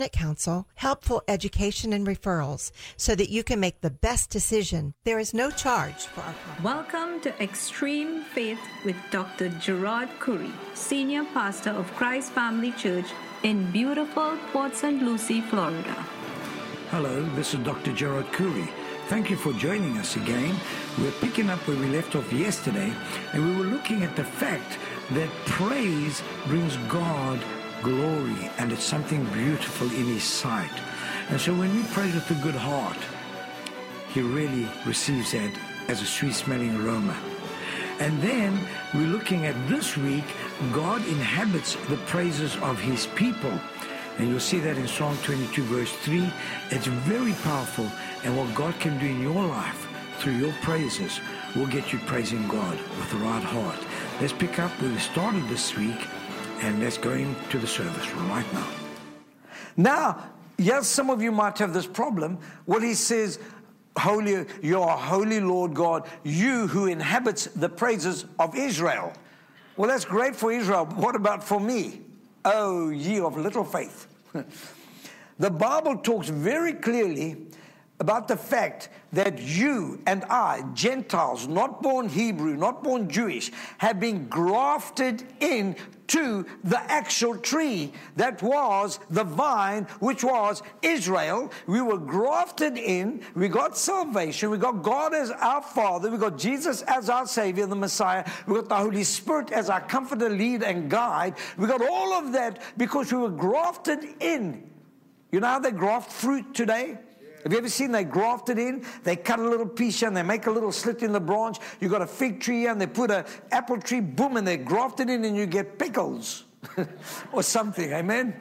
Counsel, helpful education and referrals so that you can make the best decision. There is no charge for our product. Welcome to Extreme Faith with Dr. Gerard Curry, Senior Pastor of Christ Family Church in beautiful Port St. Lucie, Florida. Hello, this is Dr. Gerard Curry. Thank you for joining us again. We're picking up where we left off yesterday, and we were looking at the fact that praise brings God glory, and it's something beautiful in His sight. And so when we praise with a good heart, He really receives that as a sweet-smelling aroma. And then we're looking at this week, God inhabits the praises of His people. And you'll see that in Psalm 22, verse 3. It's very powerful, and what God can do in your life through your praises will get you praising God with the right heart. Let's pick up where we started this week, and let's go into the service right now. Now, yes, some of you might have this problem. Well, He says, "Holy, you are holy, Lord God, you who inhabits the praises of Israel." Well, that's great for Israel. But what about for me? Oh, ye of little faith. The Bible talks very clearly about the fact that you and I, Gentiles, not born Hebrew, not born Jewish, have been grafted in to the actual tree that was the vine, which was Israel. We were grafted in. We got salvation. We got God as our Father. We got Jesus as our Savior, the Messiah. We got the Holy Spirit as our comforter, lead, and guide. We got all of that because we were grafted in. You know how they graft fruit today? Have you ever seen they graft it in? They cut a little piece and they make a little slit in the branch. You got a fig tree and they put an apple tree, boom, and they graft it in and you get pickles or something, amen?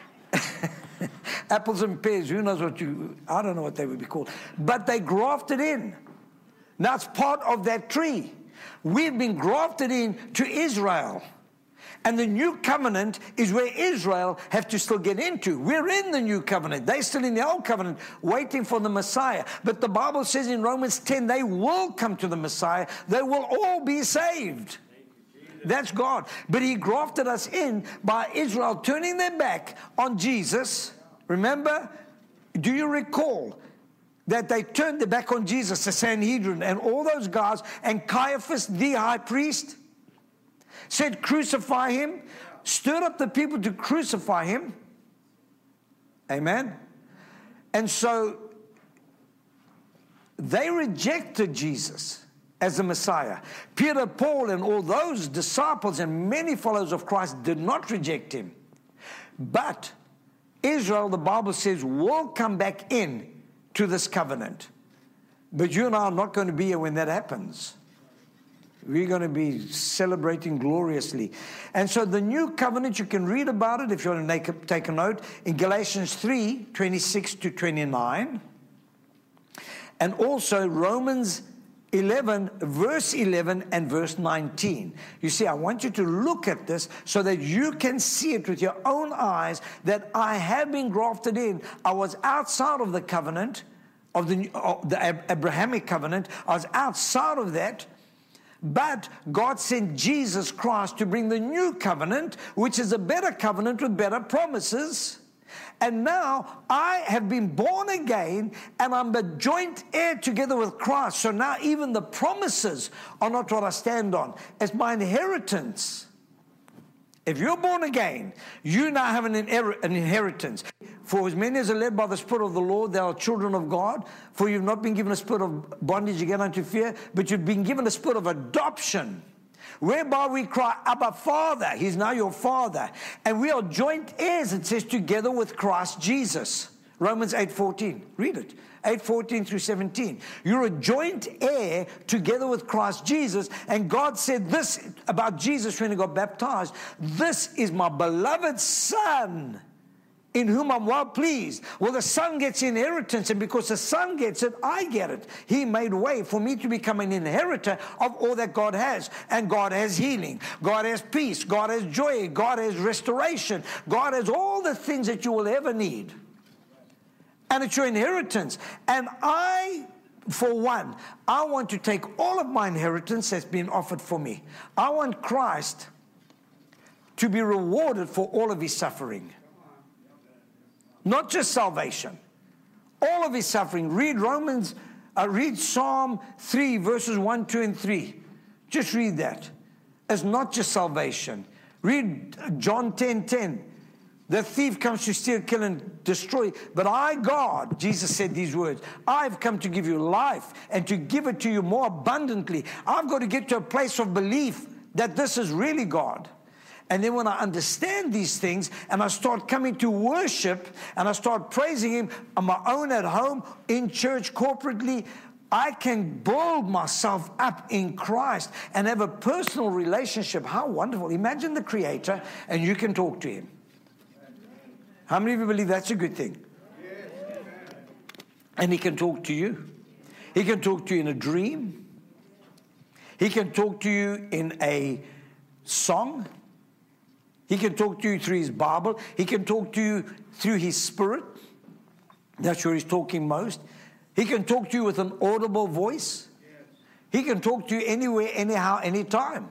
Apples and pears, who knows I don't know what they would be called. But they graft it in. Now it's part of that tree. We've been grafted in to Israel. And the new covenant is where Israel have to still get into. We're in the new covenant. They're still in the old covenant, waiting for the Messiah. But the Bible says in Romans 10, they will come to the Messiah. They will all be saved. That's God. But He grafted us in by Israel turning their back on Jesus. Remember? Do you recall that they turned their back on Jesus, the Sanhedrin, and all those guys, and Caiaphas, the high priest, said, "Crucify Him," stirred up the people to crucify Him. Amen. And so they rejected Jesus as the Messiah. Peter, Paul, and all those disciples and many followers of Christ did not reject Him. But Israel, the Bible says, will come back in to this covenant. But you and I are not going to be here when that happens. We're going to be celebrating gloriously. And so the new covenant, you can read about it if you want to take a note, in Galatians 3, 26 to 29. And also Romans 11, verse 11 and verse 19. You see, I want you to look at this so that you can see it with your own eyes, that I have been grafted in. I was outside of the covenant, of the Abrahamic covenant. I was outside of that. But God sent Jesus Christ to bring the new covenant, which is a better covenant with better promises. And now I have been born again, and I'm a joint heir together with Christ. So now even the promises are not what I stand on. It's my inheritance. If you're born again, you now have an inheritance. For as many as are led by the Spirit of the Lord, they are children of God. For you've not been given a spirit of bondage again unto fear, but you've been given a spirit of adoption, whereby we cry, Abba, Father. He's now your Father. And we are joint heirs, it says, together with Christ Jesus. Romans 8:14. Read it. 8:14 through 17. You're a joint heir together with Christ Jesus. And God said this about Jesus when He got baptized. This is my beloved Son, in whom I'm well pleased. Well, the Son gets inheritance, and because the Son gets it, I get it. He made way for me to become an inheritor of all that God has. And God has healing. God has peace. God has joy. God has restoration. God has all the things that you will ever need. And it's your inheritance. And I, for one, I want to take all of my inheritance that's been offered for me. I want Christ to be rewarded for all of His suffering. Not just salvation. All of his suffering. Read Psalm 3, verses 1, 2, and 3. Just read that. It's not just salvation. Read John 10:10. The thief comes to steal, kill, and destroy. But I, God, Jesus said these words, I've come to give you life and to give it to you more abundantly. I've got to get to a place of belief that this is really God. And then when I understand these things and I start coming to worship and I start praising Him on my own at home, in church, corporately, I can build myself up in Christ and have a personal relationship. How wonderful. Imagine the Creator and you can talk to Him. How many of you believe that's a good thing? And He can talk to you. He can talk to you in a dream. He can talk to you in a song. He can talk to you through His Bible. He can talk to you through His Spirit. That's where He's talking most. He can talk to you with an audible voice. He can talk to you anywhere, anyhow, anytime.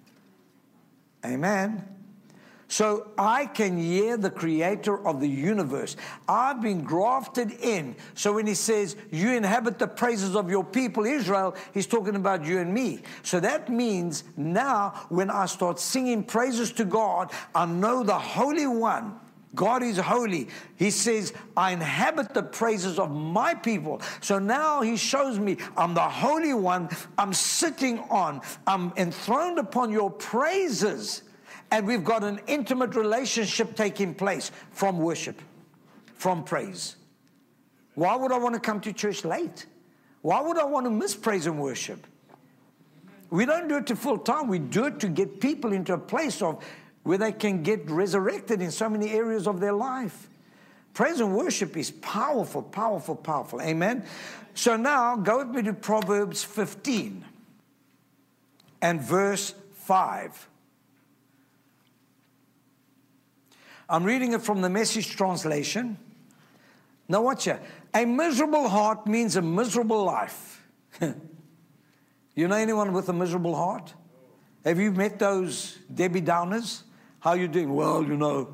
Amen. So I can hear the Creator of the universe. I've been grafted in. So when He says, you inhabit the praises of your people, Israel, He's talking about you and me. So that means now when I start singing praises to God, I know the Holy One. God is holy. He says, I inhabit the praises of my people. So now He shows me I'm the Holy One. I'm sitting on, I'm enthroned upon your praises. And we've got an intimate relationship taking place from worship, from praise. Why would I want to come to church late? Why would I want to miss praise and worship? We don't do it to full time. We do it to get people into a place of where they can get resurrected in so many areas of their life. Praise and worship is powerful, powerful, powerful. Amen? So now, go with me to Proverbs 15 and verse 5. I'm reading it from the Message translation. Now watch here. A miserable heart means a miserable life. You know anyone with a miserable heart? Have you met those Debbie Downers? How you doing? Well, you know,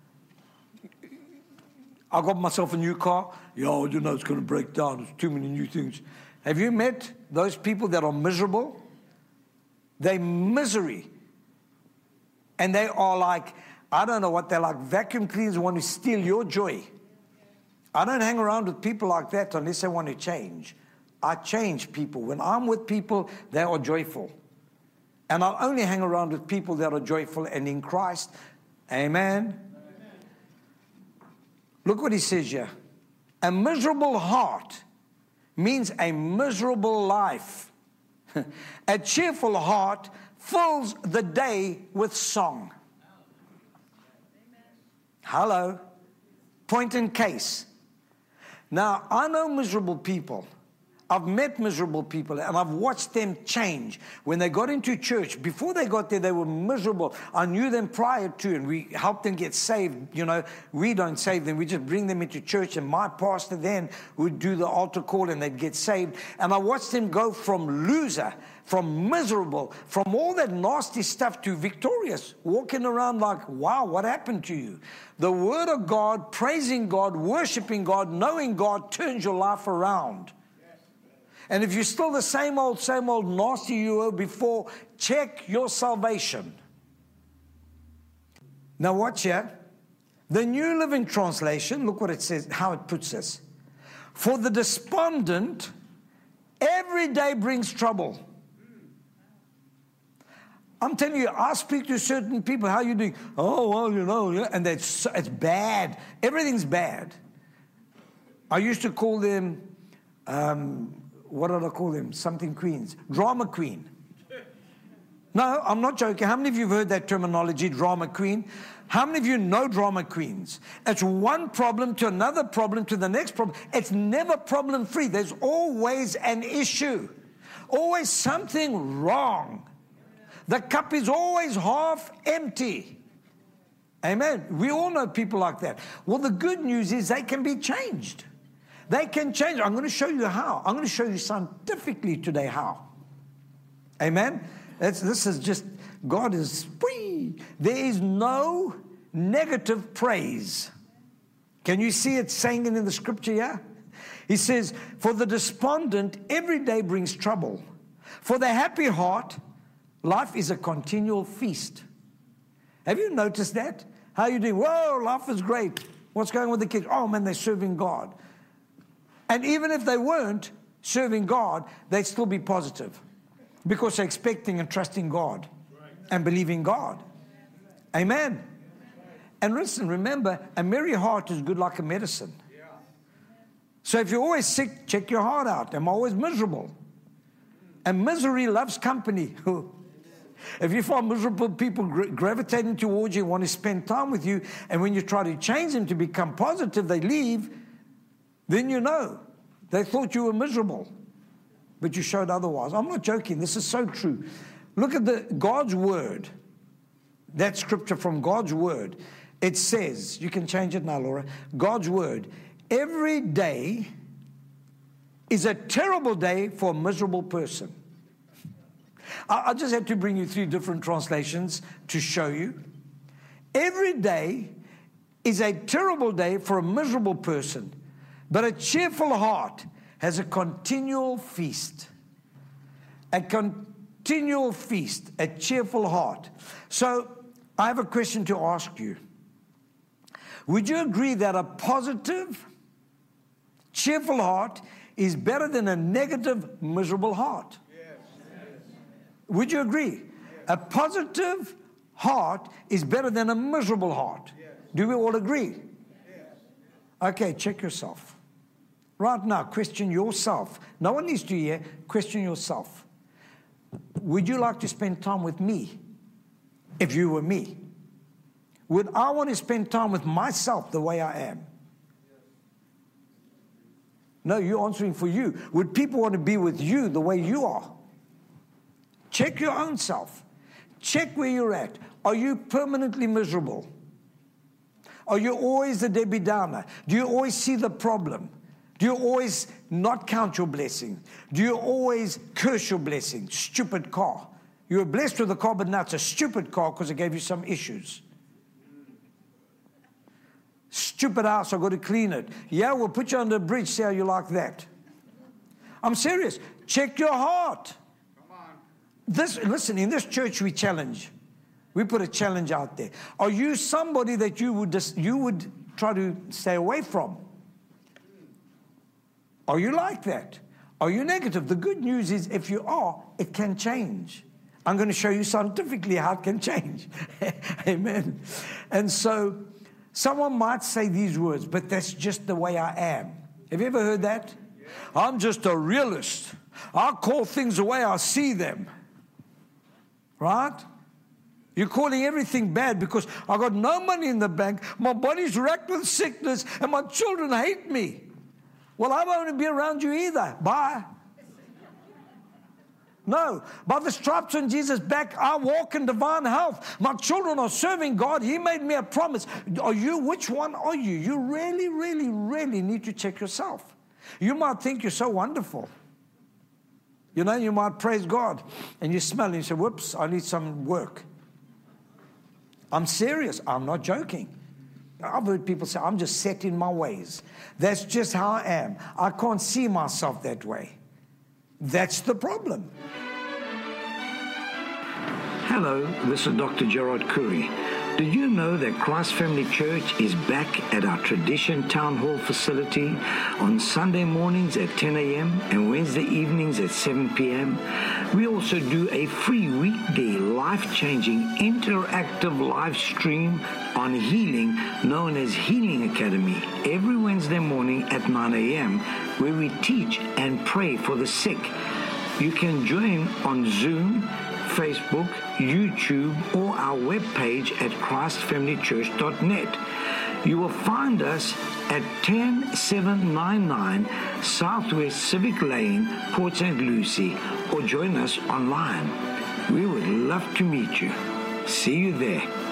I got myself a new car. Yeah, you know, it's going to break down. There's too many new things. Have you met those people that are miserable? They're misery. And they are like, I don't know what they're like. Vacuum cleaners want to steal your joy. I don't hang around with people like that unless they want to change. I change people. When I'm with people, they are joyful. And I'll only hang around with people that are joyful and in Christ. Amen. Look what he says here. A miserable heart means a miserable life. A cheerful heart fills the day with song. Hello. Point in case. Now, I know miserable people. I've met miserable people and I've watched them change. When they got into church, before they got there, they were miserable. I knew them prior to, and we helped them get saved. You know, we don't save them. We just bring them into church, and my pastor then would do the altar call and they'd get saved. And I watched them go from loser, from miserable, from all that nasty stuff to victorious, walking around like, wow, what happened to you? The Word of God, praising God, worshiping God, knowing God turns your life around. And if you're still the same old nasty you were before, check your salvation. Now watch here. The New Living Translation, look what it says, how it puts this. For the despondent, every day brings trouble. I'm telling you, I speak to certain people, how are you doing? Oh, well, you know, and it's bad. Everything's bad. I used to call them... what did I call them? Something queens. Drama queen. No, I'm not joking. How many of you have heard that terminology, drama queen? How many of you know drama queens? It's one problem to another problem to the next problem. It's never problem free. There's always an issue. Always something wrong. The cup is always half empty. Amen. We all know people like that. Well, the good news is they can be changed. They can change. I'm going to show you how. I'm going to show you scientifically today how. Amen? This is just, God is free. There is no negative praise. Can you see it saying it in the scripture here? He says, for the despondent, every day brings trouble. For the happy heart, life is a continual feast. Have you noticed that? How are you doing? Whoa, life is great. What's going on with the kids? Oh, man, they're serving God. And even if they weren't serving God, they'd still be positive because they're expecting and trusting God and believing God. Amen. And listen, remember, a merry heart is good like a medicine. So if you're always sick, check your heart out. Am I always miserable? And misery loves company. If you find miserable people gravitating towards you, want to spend time with you, and when you try to change them to become positive, they leave, then you know. They thought you were miserable, but you showed otherwise. I'm not joking. This is so true. Look at God's word. That scripture from God's word. It says, you can change it now, Laura. God's word. Every day is a terrible day for a miserable person. I just had to bring you 3 different translations to show you. Every day is a terrible day for a miserable person, but a cheerful heart has a continual feast. A continual feast, a cheerful heart. So I have a question to ask you. Would you agree that a positive, cheerful heart is better than a negative, miserable heart? Yes. Would you agree? Yes. A positive heart is better than a miserable heart. Yes. Do we all agree? Yes. Okay, check yourself. Right now, question yourself. No one needs to hear. Question yourself. Would you like to spend time with me if you were me? Would I want to spend time with myself the way I am? No, you're answering for you. Would people want to be with you the way you are? Check your own self. Check where you're at. Are you permanently miserable? Are you always the Debbie Downer? Do you always see the problem? Do you always not count your blessing? Do you always curse your blessing? Stupid car. You were blessed with a car, but now it's a stupid car because it gave you some issues. Stupid house, I've got to clean it. Yeah, we'll put you under a bridge, see how you like that. I'm serious. Check your heart. Come on. Listen, in this church we challenge. We put a challenge out there. Are you somebody that you would try to stay away from? Are you like that? Are you negative? The good news is if you are, it can change. I'm going to show you scientifically how it can change. Amen. And so someone might say these words, but that's just the way I am. Have you ever heard that? Yeah. I'm just a realist. I call things the way I see them. Right? You're calling everything bad because I got no money in the bank, my body's racked with sickness, and my children hate me. Well, I won't be around you either. Bye. No, by the stripes on Jesus' back, I walk in divine health. My children are serving God. He made me a promise. Are you? Which one are you? You really, really, really need to check yourself. You might think you're so wonderful. You know, you might praise God, and you smell and you say, whoops, I need some work. I'm serious. I'm not joking. I've heard people say, I'm just set in my ways. That's just how I am. I can't see myself that way. That's the problem. Hello, this is Dr. Gerard Curry. Did you know that Christ Family Church is back at our Tradition Town Hall facility on Sunday mornings at 10 a.m. and Wednesday evenings at 7 p.m.? We also do a free weekday life-changing interactive live stream on healing known as Healing Academy every Wednesday morning at 9 a.m. where we teach and pray for the sick. You can join on Zoom, Facebook, YouTube, or our webpage at christfamilychurch.net. You will find us at 10799 Southwest Civic Lane, Port St. Lucie, or join us online. We would love to meet you. See you there.